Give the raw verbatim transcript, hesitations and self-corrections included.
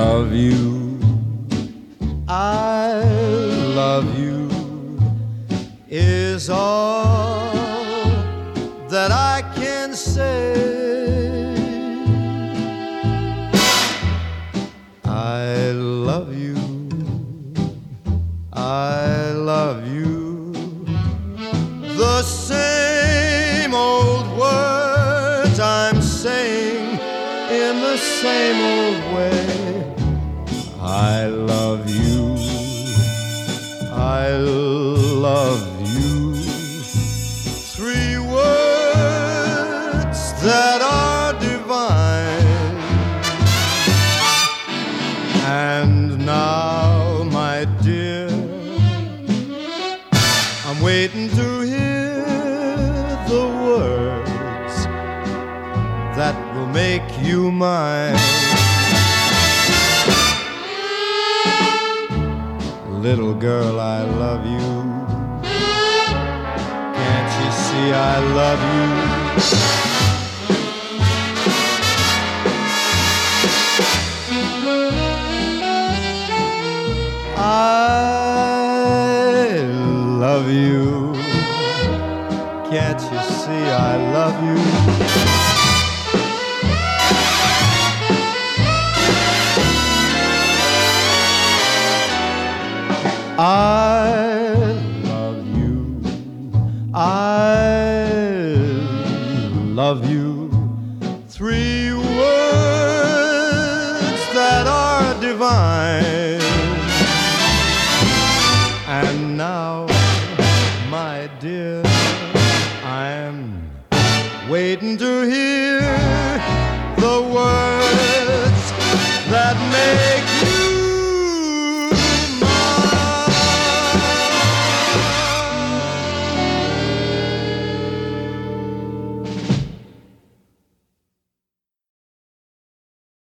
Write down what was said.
love you. I love you is all that I can say. I love you. I love you. The same old words I'm saying in the same old way. I love you. I love you. Three words that are divine. And now, my dear, I'm waiting to hear the words that will make you mine. Little girl, I love you. Can't you see I love you? I love you. Can't you see I love you? I love you. I love you. Three words that are divine. And now, my dear, I'm waiting to hear the words